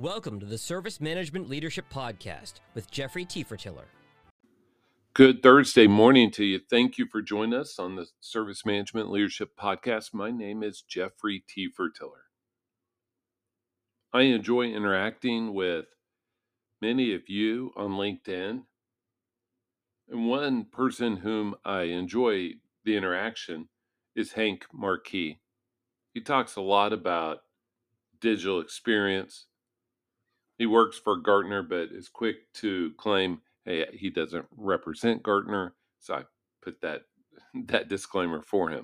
Welcome to the Service Management Leadership Podcast with Jeffrey T. Fertiller. Good Thursday morning to you. Thank you for joining us on the Service Management Leadership Podcast. My name is Jeffrey T. Fertiller. I enjoy interacting with many of you on LinkedIn. And one person whom I enjoy the interaction is Hank Marquis. He talks a lot about digital experience. He works for Gartner, but is quick to claim, hey, he doesn't represent Gartner. So I put that disclaimer for him.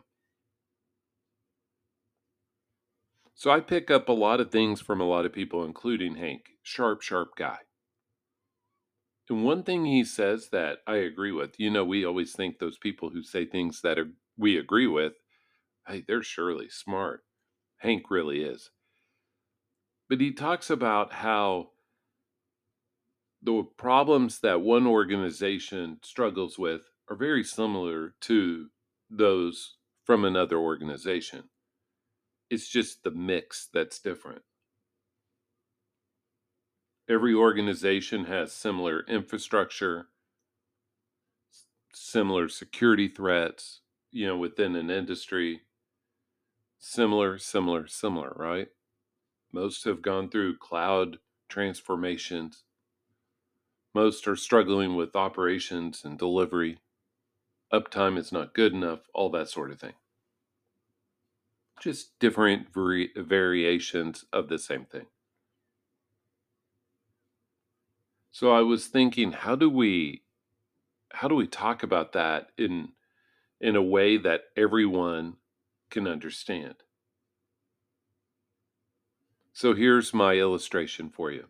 So I pick up a lot of things from a lot of people, including Hank. Sharp guy. And one thing he says that I agree with, we always think those people who say things that we agree with, hey, they're surely smart. Hank really is. But he talks about how the problems that one organization struggles with are very similar to those from another organization. It's just the mix that's different. Every organization has similar infrastructure, similar security threats, within an industry. Similar, right? Most have gone through cloud transformations. Most are struggling with operations and delivery. Uptime is not good enough, all that sort of thing. Just different variations of the same thing. So I was thinking, how do we talk about that in a way that everyone can understand? So here's my illustration for you.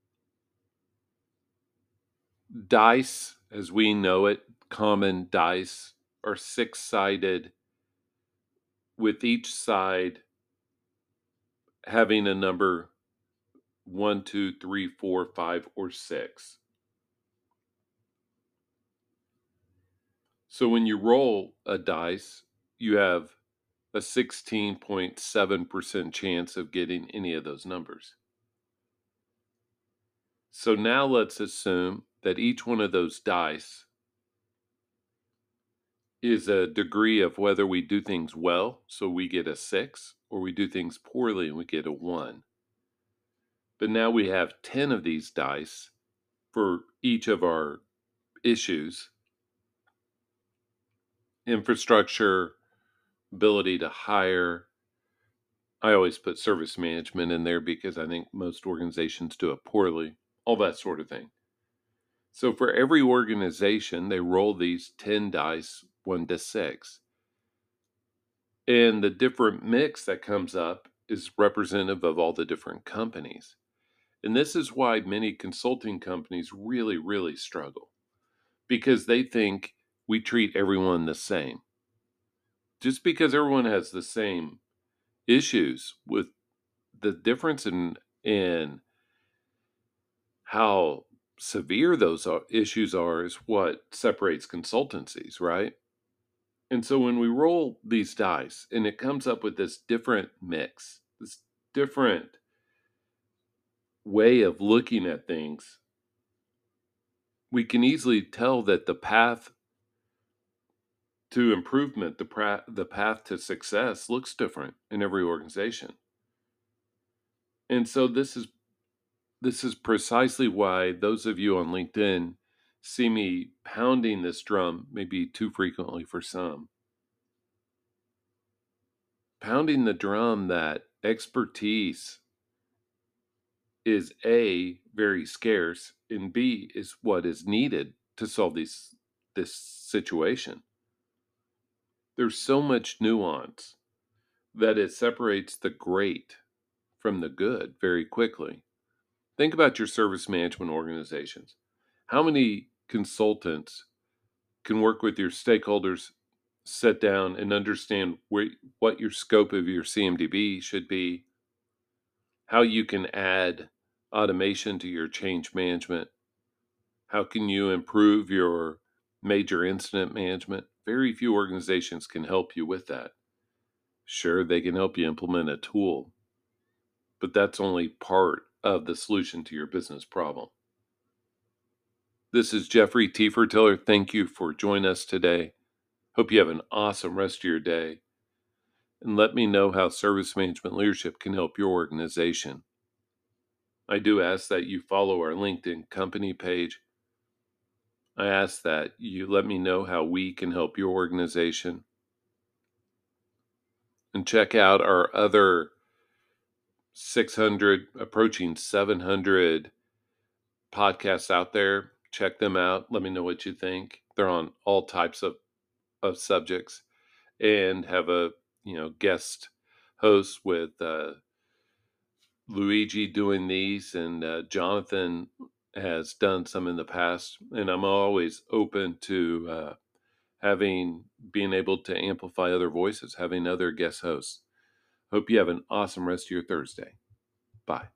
Dice, as we know it, common dice, are six-sided, with each side having a number 1, 2, 3, 4, 5, or 6. So when you roll a dice, you have a 16.7% chance of getting any of those numbers. So now let's assume that each one of those dice is a degree of whether we do things well, so we get a 6, or we do things poorly and we get a 1. But now we have 10 of these dice for each of our issues: infrastructure, ability to hire. I always put service management in there because I think most organizations do it poorly, all that sort of thing. So for every organization, they roll these 10 dice, 1 to 6. And the different mix that comes up is representative of all the different companies. And this is why many consulting companies really, really struggle, because they think we treat everyone the same. Just because everyone has the same issues, with the difference in how severe those issues are is what separates consultancies, right? And so when we roll these dice and it comes up with this different mix, this different way of looking at things, we can easily tell that the path to improvement, the path to success, looks different in every organization. And so this is precisely why those of you on LinkedIn see me pounding this drum, maybe too frequently for some. Pounding the drum that expertise is A, very scarce, and B, is what is needed to solve this situation. There's so much nuance that it separates the great from the good very quickly. Think about your service management organizations. How many consultants can work with your stakeholders, sit down and understand what your scope of your CMDB should be, how you can add automation to your change management, how can you improve your major incident management? Very few organizations can help you with that. Sure, they can help you implement a tool, but that's only part of the solution to your business problem. This is Jeffrey T. Fertiller. Thank you for joining us today. Hope you have an awesome rest of your day. And let me know how service management leadership can help your organization. I do ask that you follow our LinkedIn company page. I ask that you let me know how we can help your organization. And check out our other 600, approaching 700 podcasts out there. Check them out. Let me know what you think. They're on all types of subjects, and have a guest host with Luigi doing these, and Jonathan has done some in the past. And I'm always open to being able to amplify other voices, having other guest hosts. Hope you have an awesome rest of your Thursday. Bye.